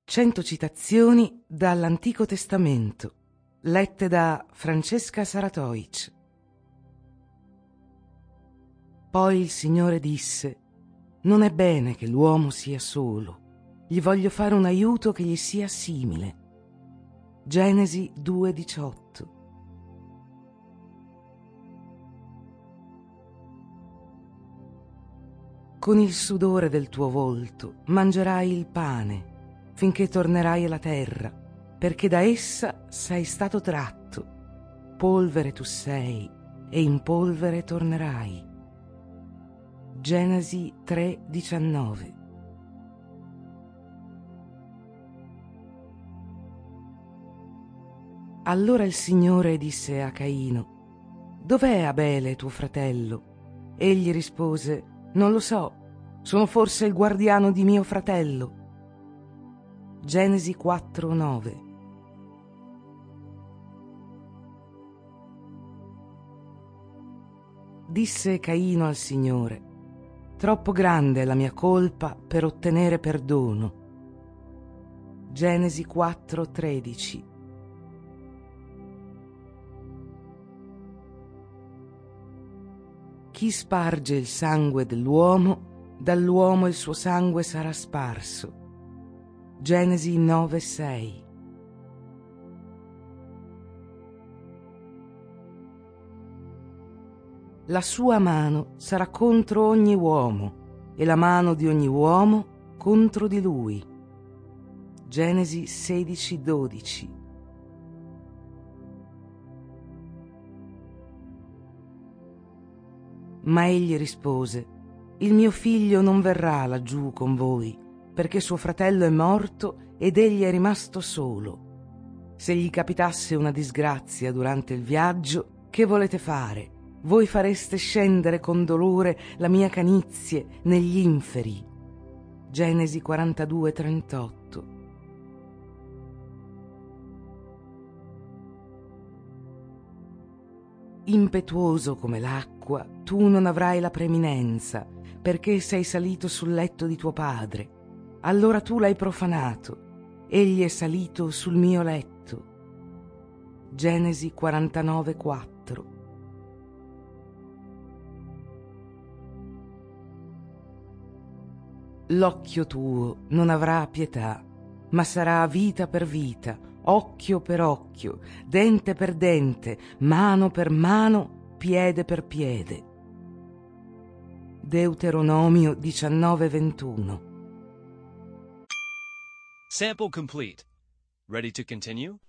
100 citazioni dall'Antico Testamento, lette da Francesca Saratoic. Poi il Signore disse: non è bene che l'uomo sia solo, gli voglio fare un aiuto che gli sia simile. Genesi 2,18. Con il sudore del tuo volto mangerai il pane finché tornerai alla terra, perché da essa sei stato tratto. Polvere tu sei e in polvere tornerai. Genesi 3,19. Allora il Signore disse a Caino: dov'è Abele tuo fratello? Egli rispose: non lo so, sono forse il guardiano di mio fratello. Genesi 4,9. Disse Caino al Signore: troppo grande è la mia colpa per ottenere perdono. Genesi 4,13. Chi sparge il sangue dell'uomo, dall'uomo il suo sangue sarà sparso. Genesi 9,6. La sua mano sarà contro ogni uomo e la mano di ogni uomo contro di lui. Genesi 16,12. Ma egli rispose: il mio figlio non verrà laggiù con voi, perché suo fratello è morto ed egli è rimasto solo. Se gli capitasse una disgrazia durante il viaggio, che volete fare? Voi fareste scendere con dolore la mia canizie negli inferi. Genesi 42,38. Impetuoso come l'acqua, tu non avrai la preeminenza, perché sei salito sul letto di tuo padre. Allora tu l'hai profanato, egli è salito sul mio letto. Genesi 49,4. L'occhio tuo non avrà pietà, ma sarà vita per vita, occhio per occhio, dente per dente, mano per mano, piede per piede. Deuteronomio 19:21. Sample complete. Ready to continue?